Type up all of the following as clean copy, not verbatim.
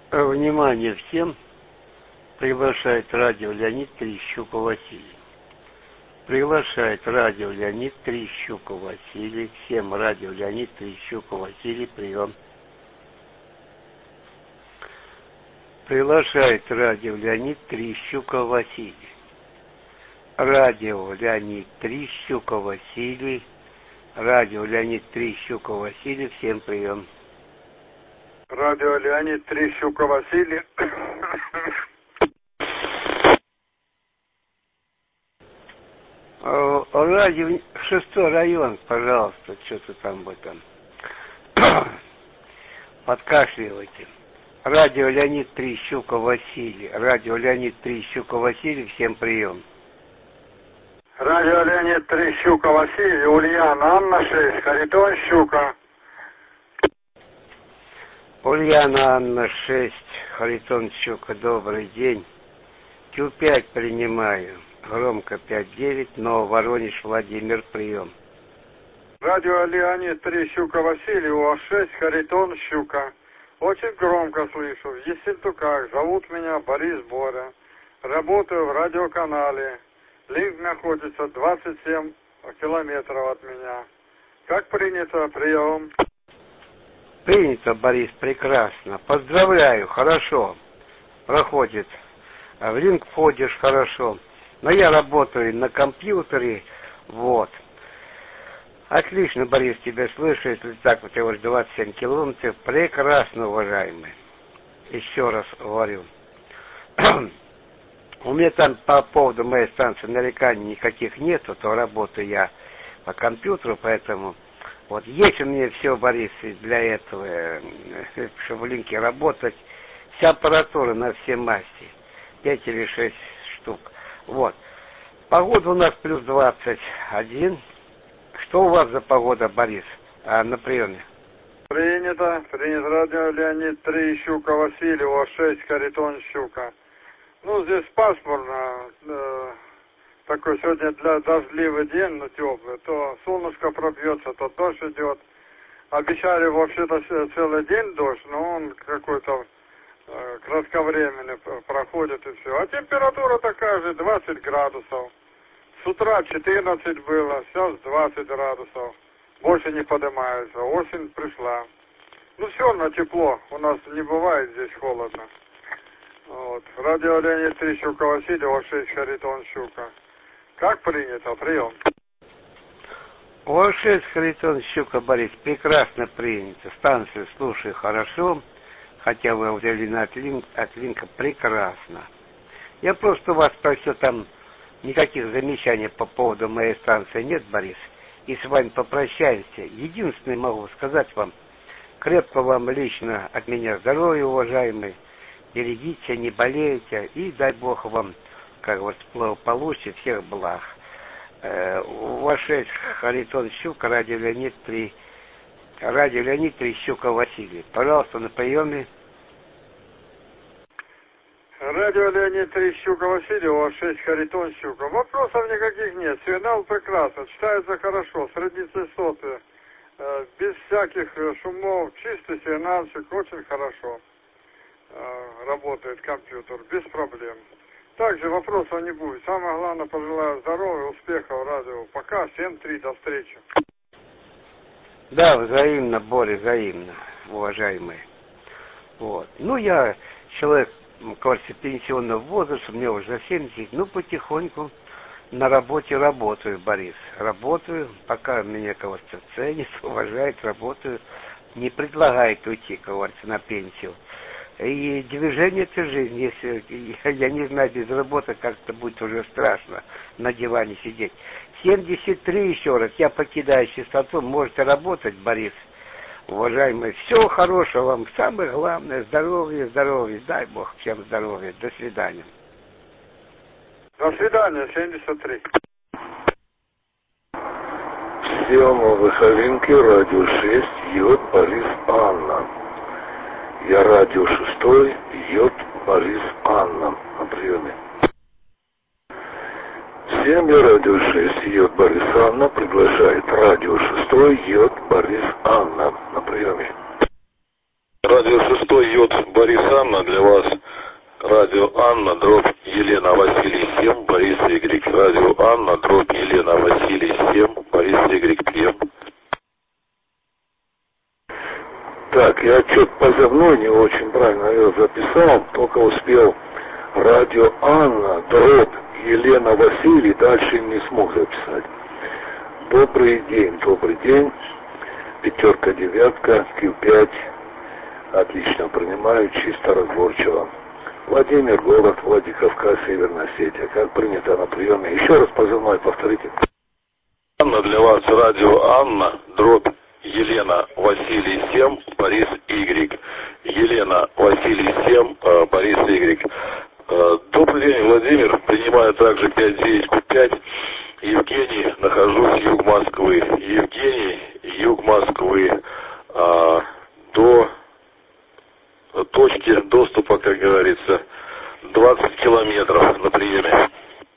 Внимание всем! Приглашает радио Леонид Терещука Василий. Приглашает радио Леонид Терещука Василий. Всем радио Леонид Терещука Василий. Прием. Приглашает радио Леонид Терещука Василий. Радио Леонид Терещука Василий. Радио Леонид Терещука Василий. Всем прием. Радио Леонид Терещука Василий. Радио 6-й район, пожалуйста, что-то там в этом. Подкашливайте. Радио Леонид Терещука Василий. Радио Леонид Терещука Василий. Всем прием. Радио Леонид Терещука Василий. Ульяна Анна 6. Харитон Щука. Ульяна Анна 6. Харитон Щука. Добрый день. Q5 принимаю. Громко 5-9. Нововоронеж Владимир. Прием. Радио Леонид Терещука Василий. УА6. Харитон Щука. Очень громко слышу. В Ессентуках. Зовут меня Борис Боря. Работаю в радиоканале. Линк находится 27 километров от меня. Как принято? Прием. Принято, Борис, прекрасно. Поздравляю, хорошо. Проходит. В линк входишь, хорошо. Но я работаю на компьютере, вот. Отлично, Борис, тебя слышу, если так вот, я 27 километров. Прекрасно, уважаемый. Еще раз говорю. У меня там по поводу моей станции нареканий никаких нету, то работаю я по компьютеру, поэтому вот есть у меня все, Борис, для этого, чтобы в линке работать. Вся аппаратура на все масти. 5 или 6 штук. Вот. Погода у нас плюс 21. Что у вас за погода, Борис, на приеме? Принято. Принято. Радио Леонид Терещука Василий. УА6. Харитон Щука. Ну, здесь пасмурно. Такой сегодня для дождливый день, но теплый. То солнышко пробьется, то дождь идет. Обещали вообще-то целый день дождь, но он какой-то кратковременный проходит и все. А температура такая же, 20 градусов. С утра 14 было, сейчас 20 градусов. Больше не поднимается. Осень пришла. Ну, все равно тепло. У нас не бывает здесь холодно. Вот. Радио Леонид Терещука Василий, УА6 Харитон Щука. Как принято? Прием. УА6 Харитон Щука, Борис, прекрасно принято. Станцию слушаю хорошо, хотя вы удалены от линка, прекрасно. Я просто вас просил, там никаких замечаний по поводу моей станции нет, Борис. И с вами попрощаемся. Единственное могу сказать вам, крепко вам лично от меня здоровья, уважаемый. Берегите, не болейте, и дай Бог вам, как вот получше, всех благ. УА6 Харитон Щука, радио Леонид Терещука Василий. Пожалуйста, на приеме. Радио Леонид Терещука Василий, УА6 Харитон Щука. Вопросов никаких нет. Сигнал прекрасно, читается хорошо, среднечастоты, без всяких шумов, чистый сигнальчик, очень хорошо. Работает компьютер, без проблем. Также вопросов не будет. Самое главное, пожелаю здоровья, успехов, радио. Пока, 7-3, до встречи. Да, взаимно, Боря, взаимно, уважаемые. Вот. Ну, я человек, кажется, пенсионного возраста, мне уже за 70, ну, потихоньку на работе работаю, Борис. Работаю, пока меня, кажется, ценит, уважает, работаю, не предлагает уйти, кажется, на пенсию. И движение — это жизнь. Если, я не знаю, без работы как-то будет уже страшно на диване сидеть. 73 еще раз. Я покидаю частоту. Можете работать, Борис. Уважаемый, всего хорошего вам. Самое главное — здоровье, здоровье. Дай Бог всем здоровья. До свидания. До свидания, 73. Всем Выховинки, радио 6, Йод, Борис, Анна. Я радио 6, Йод, Борис, Анна. На приеме. Всем я радио 6, Йод, Борис, Анна. Приглашает радио 6, Йод, Борис, Анна. На приеме. Радио 6 йод Борис Анна для вас. Радио Анна, дробь Елена Василий 7, Борис Y. Радио Анна, дробь Елена Василий 7, Борис Y. Прием. Так, я отчет позывной не очень правильно ее записал, только успел радио Анна, дробь Елена Василий, дальше не смог записать. Добрый день. Пятерка, девятка, Q5. Отлично принимаю, чисто разборчиво. Владимир, город Владикавказ, Северная Осетия. Как принято на приеме? Еще раз позывной повторите. Анна, для вас радио Анна, дробь Елена Василий 7, Борис Y. Елена Василий 7, Борис Y. Добрый день, Владимир. Принимаю также 5-9-5. Евгений, нахожусь юг Москвы. Евгений, юг Москвы. До точки доступа, как говорится, 20 километров на приеме.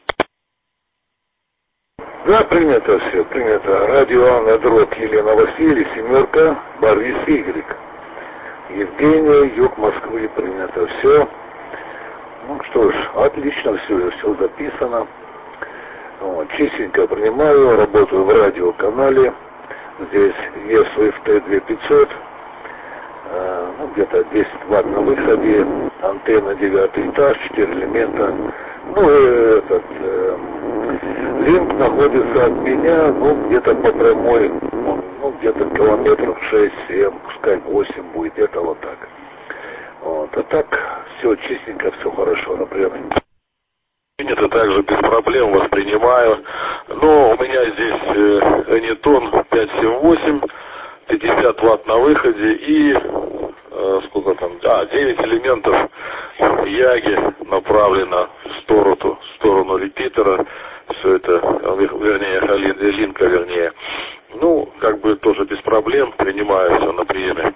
Да, принято все, принято. Радио Анна, дробь Елена Василий, семерка, Борис Y. Евгения, юг Москвы, принято все. Ну что ж, отлично все записано. Вот, чистенько принимаю, работаю в радиоканале. Здесь ESFT 2500. Ну, где-то 10 ватт на выходе, антенна 9 этаж, 4 элемента. Ну, этот линк находится от меня, ну, где-то по прямой, ну, где-то километров 6-7, пускай 8 будет, где-то вот так. Вот, а так, все чистенько, все хорошо, например. Это также без проблем воспринимаю. Но у меня здесь Энитон 578, 50 ватт на выходе и сколько там? 9 элементов Яги направлено в сторону репитера. Все это, вернее, линка, вернее. Ну, как бы тоже без проблем принимаю все на приеме.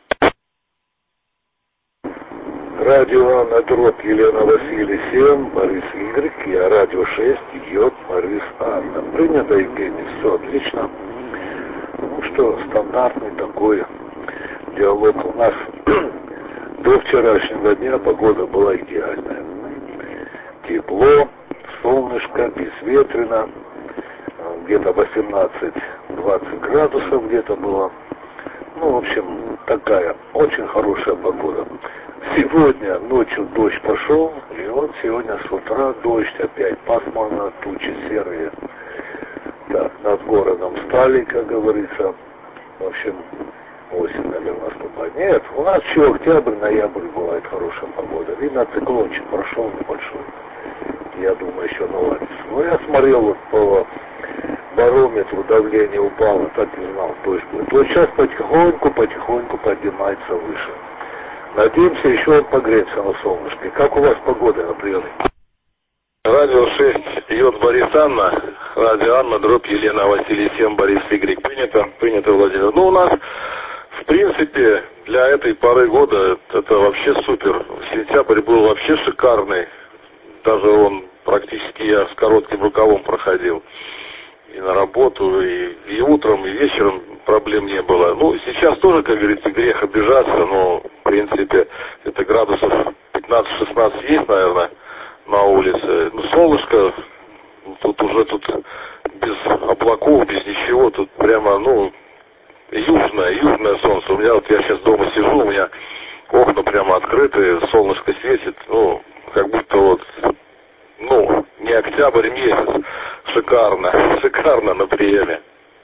Радио Анна, дробь Елена Василий 7, Борис Y, я радио 6, йод, Борис Анна. Принято, Евгений, все отлично. Ну что, стандартный такой диалог у нас. До вчерашнего дня погода была идеальная. Тепло, солнышко, безветренно, где-то 18-20 градусов где-то было. Ну, в общем, такая очень хорошая погода. Сегодня ночью дождь пошел, и вот сегодня с утра дождь, опять пасмурно, тучи серые. Так, над городом стали, как говорится. В общем, осень, наверное, наступает. Нет, у нас еще октябрь, ноябрь бывает хорошая погода. Видно, циклончик прошел небольшой. Я думаю, еще наладится. Но я смотрел вот по барометру, давление упало, так и знал, дождь будет. Вот сейчас потихоньку поднимается выше. Надеемся, еще он погреется на солнышке. Как у вас погода на приеме? Радио 6, йод Борис Анна, радио Анна, дробь Елена Василий 7, Борис Y. Принято, Владимир. Ну, у нас, в принципе, для этой поры года это вообще супер. Сентябрь был вообще шикарный. Даже он практически я с коротким рукавом проходил. И на работу, и утром, и вечером проблем не было. Ну, сейчас тоже, как говорится, грех обижаться, но, в принципе, это градусов 15-16 есть, наверное, на улице. Ну, солнышко, тут без облаков, без ничего, тут прямо, ну, южное солнце. У меня вот я сейчас дома сижу, у меня окна прямо открыты, солнышко светит, ну, как будто вот, ну, не октябрь месяц. Шикарно на приеме.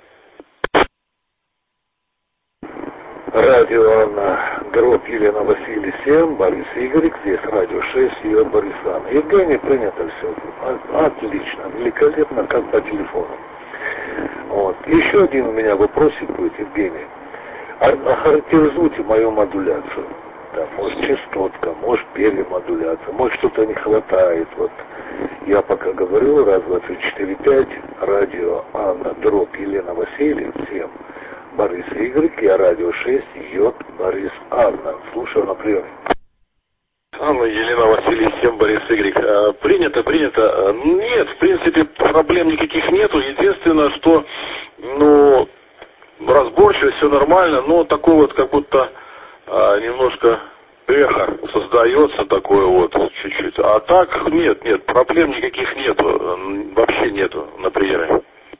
Радио Анна, дробь Елена Василий 7, Борис Y, здесь радио 6, йод Борис Анна. Евгений, принято все. Отлично, великолепно, как по телефону. Вот. Еще один у меня вопросик будет, Евгений. Охарактеризуйте мою модуляцию. Да, может, частотка, может, перемодуляция, может, что-то не хватает. Вот я пока говорю, 1, 2, 3, 4, 5, радио Анна, дробь Елена Василий 7, Борис Y, я радио 6, йод Борис Анна. Слушаю на приеме. Анна, Елена Василий 7, Борис Y. Принято. Нет, в принципе, проблем никаких нету. Единственное, что, ну, разборчиво, все нормально, но такой вот, как будто немножко эхо создается такое вот чуть-чуть. А так нет, проблем никаких нету, вообще нету на приеме.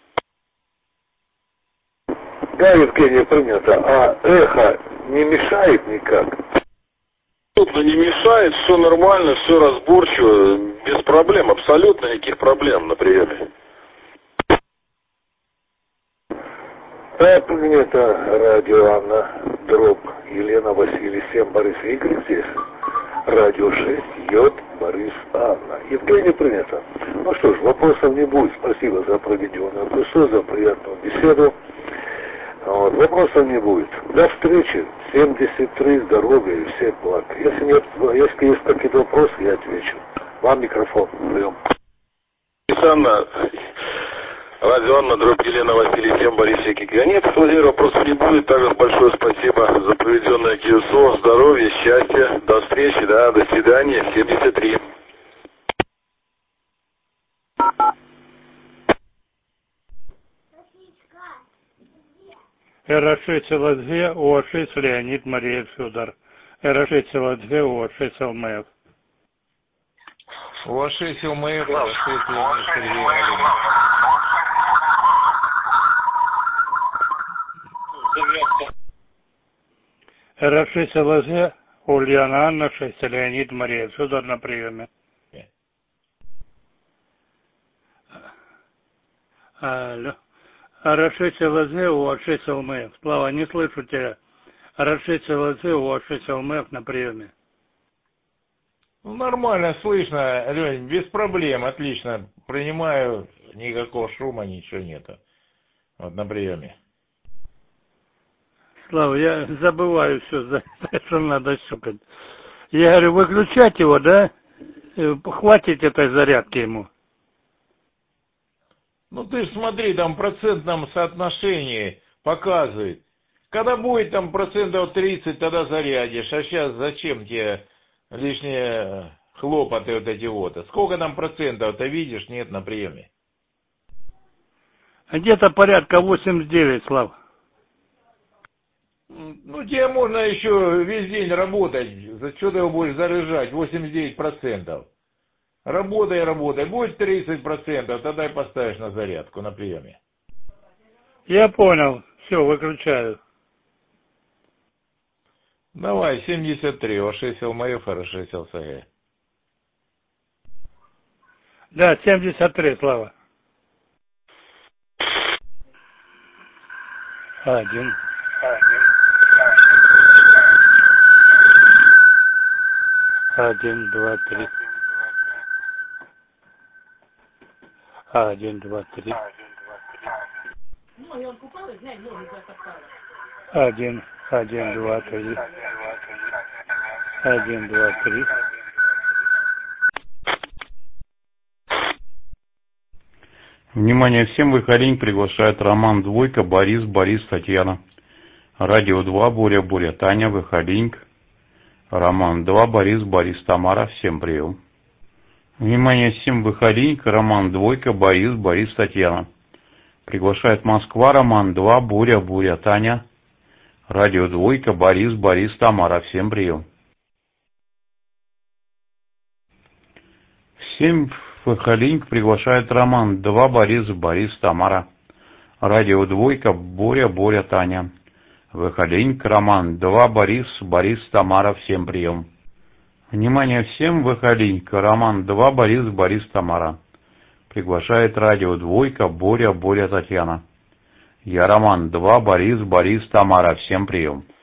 Да, Евгений, принято. А эхо не мешает никак? Абсолютно не мешает, все нормально, все разборчиво, без проблем, абсолютно никаких проблем на приеме. Да, принято. Радио Анна, дробь Елена, Василий, 7, Борис, Игорь здесь. Радио 6, Йод, Борис, Анна. Евгений, принято. Ну что ж, вопросов не будет. Спасибо за проведенную плюсу, за приятную беседу. Вот, вопросов не будет. До встречи. 73, здоровья и всех благ. Если есть какие-то вопросы, я отвечу. Вам микрофон. Прием. Анна, радио Анна, дробь Елена, Василий, 7, Борис, Игорь. Нет, Владимир, вопросов не будет. Также большое спасибо за проведенное КСО. Здоровья, счастья. До встречи, да, до свидания. 73. РШ ЛСГ, ОА6 Леонид Мария Федор. РШ ЛСГ, ОА6 ЛМФ. ОА6 ЛМФ, ОА6 Леонид Сергей Галина. РШ ЛСГ, Ульяна Анна 6, Леонид Мария Федор на приеме. Алло. РШ ЛСГ, ОА6 ЛМФ. Слава, не слышу тебя. РШ ЛСГ, ОА6 ЛМФ на приеме. Ну, нормально слышно, Лень, без проблем, отлично. Принимаю, никакого шума, ничего нету. Вот на приеме. Слава, я забываю все, за что надо щукать. Я говорю, выключать его, да? Хватит этой зарядки ему. Ну ты ж смотри, там в процентном соотношении показывает. Когда будет там 30%, тогда зарядишь. А сейчас зачем тебе лишние хлопоты вот эти вот? Сколько там процентов-то видишь, нет на приеме? Где-то порядка 89, Слав. Ну тебе можно еще весь день работать. За что ты его будешь заряжать? 89%. Работай. Будет 30%, тогда и поставишь на зарядку на приеме. Я понял. Все, выключаю. Давай, 73, ОА6 ЛМФ, РШ ЛСГ. Да, 73, Слава. 1. 1, 2, 3. 1, 2, 3. 1, 2, 3. 1, 2, 3. Внимание всем, выходень приглашает Роман Двойка, Борис, Татьяна. Радио 2, Боря, Таня, выходень. Роман 2, Борис, Тамара, всем прием. Внимание всем, выходень, Роман Двойка, Борис, Татьяна. Приглашает Москва, Роман 2, Боря, Таня. Радио Двойка, Борис, Тамара, всем прием. Всем выходень приглашает Роман 2, Борис, Тамара. Радио Двойка, Боря, Таня. Выходень, Роман 2, Борис, Тамара, всем прием. Внимание всем, выходень, Роман 2, Борис, Тамара. Приглашает радио Двойка, Боря, Татьяна. Я Роман 2, Борис, Тамара, всем прием.